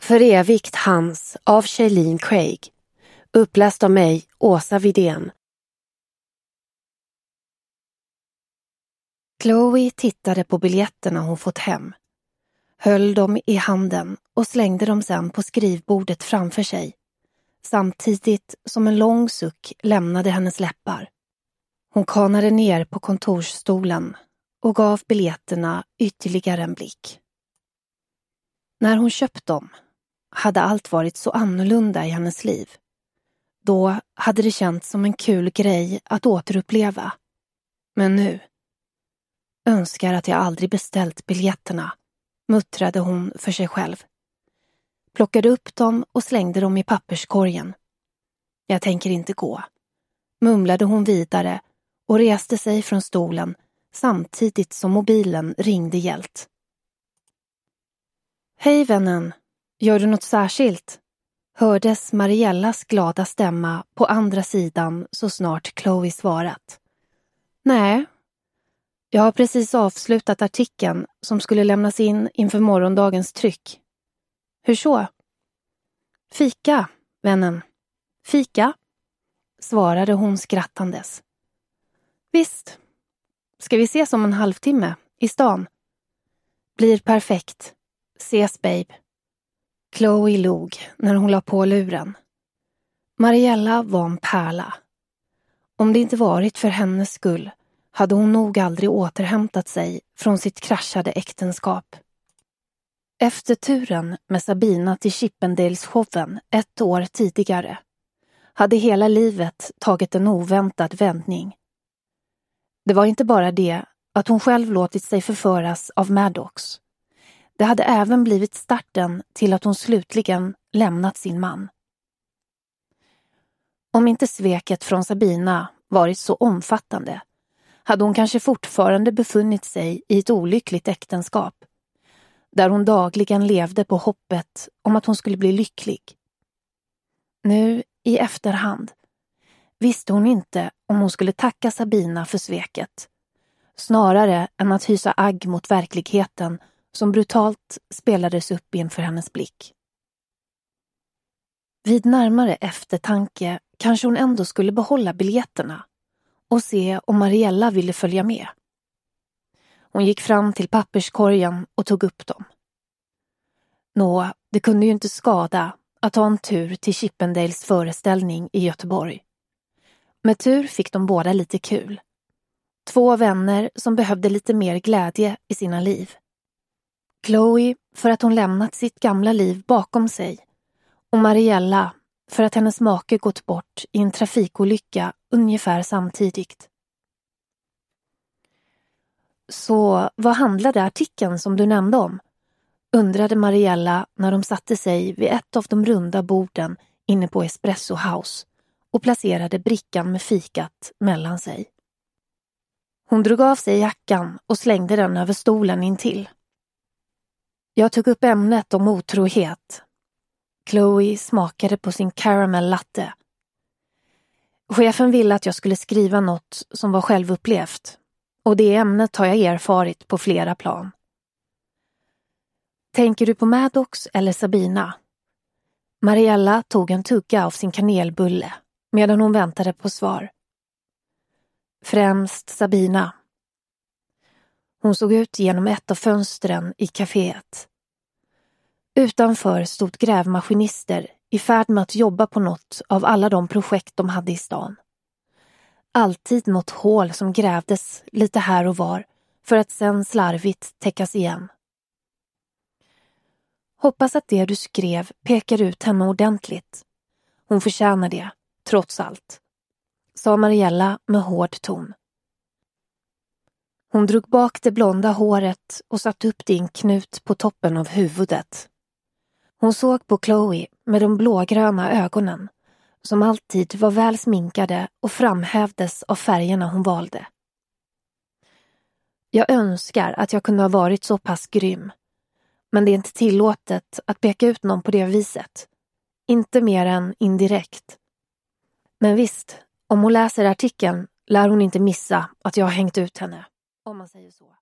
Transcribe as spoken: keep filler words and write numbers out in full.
För evigt hans av Shailene Craig. Uppläst av mig, Åsa Widén. Chloe tittade på biljetterna hon fått hem. Höll dem i handen och slängde dem sedan på skrivbordet framför sig. Samtidigt som en lång suck lämnade hennes läppar. Hon kanade ner på kontorsstolen och gav biljetterna ytterligare en blick. När hon köpt dem hade allt varit så annorlunda i hennes liv. Då hade det känts som en kul grej att återuppleva. Men nu önskar att jag aldrig beställt biljetterna, muttrade hon för sig själv. Plockade upp dem och slängde dem i papperskorgen. Jag tänker inte gå, mumlade hon vidare och reste sig från stolen samtidigt som mobilen ringde gällt. Hej vännen, gör du något särskilt? Hördes Mariellas glada stämma på andra sidan så snart Chloe svarat. Nej, jag har precis avslutat artikeln som skulle lämnas in inför morgondagens tryck. Hur så? Fika, vännen. Fika? Svarade hon skrattandes. Visst. Ska vi ses om en halvtimme i stan? Blir perfekt. Ses, babe. Chloe log när hon la på luren. Mariella var en pärla. Om det inte varit för hennes skull hade hon nog aldrig återhämtat sig från sitt kraschade äktenskap. Efter turen med Sabina till Chippendales-showen ett år tidigare hade hela livet tagit en oväntad vändning. Det var inte bara det att hon själv låtit sig förföras av Maddox. Det hade även blivit starten till att hon slutligen lämnat sin man. Om inte sveket från Sabina varit så omfattande hade hon kanske fortfarande befunnit sig i ett olyckligt äktenskap, där hon dagligen levde på hoppet om att hon skulle bli lycklig. Nu, i efterhand, visste hon inte om hon skulle tacka Sabina för sveket, snarare än att hysa agg mot verkligheten som brutalt spelades upp inför hennes blick. Vid närmare eftertanke kanske hon ändå skulle behålla biljetterna och se om Mariella ville följa med. Hon gick fram till papperskorgen och tog upp dem. Nå, det kunde ju inte skada att ta en tur till Chippendales föreställning i Göteborg. Med tur fick de båda lite kul. Två vänner som behövde lite mer glädje i sina liv. Chloe för att hon lämnat sitt gamla liv bakom sig och Mariella för att hennes make gått bort i en trafikolycka ungefär samtidigt. Så vad handlade artikeln som du nämnde om? Undrade Mariella när de satte sig vid ett av de runda borden inne på Espresso House och placerade brickan med fikat mellan sig. Hon drog av sig jackan och slängde den över stolen intill. Jag tog upp ämnet om otrohet. Chloe smakade på sin caramel latte. Chefen ville att jag skulle skriva något som var självupplevt, och det ämnet har jag erfarit på flera plan. Tänker du på Maddox eller Sabina? Mariella tog en tugga av sin kanelbulle medan hon väntade på svar. Främst Sabina. Hon såg ut genom ett av fönstren i kaféet. Utanför stod grävmaskinister i färd med att jobba på något av alla de projekt de hade i stan. Alltid något hål som grävdes lite här och var för att sen slarvigt täckas igen. Hoppas att det du skrev pekar ut henne ordentligt. Hon förtjänar det, trots allt, sa Mariella med hård ton. Hon drog bak det blonda håret och satte upp det i en knut på toppen av huvudet. Hon såg på Chloe med de blågröna ögonen, som alltid var väl sminkade och framhävdes av färgerna hon valde. Jag önskar att jag kunde ha varit så pass grym, men det är inte tillåtet att peka ut någon på det viset. Inte mer än indirekt. Men visst, om hon läser artikeln lär hon inte missa att jag har hängt ut henne, om man säger så.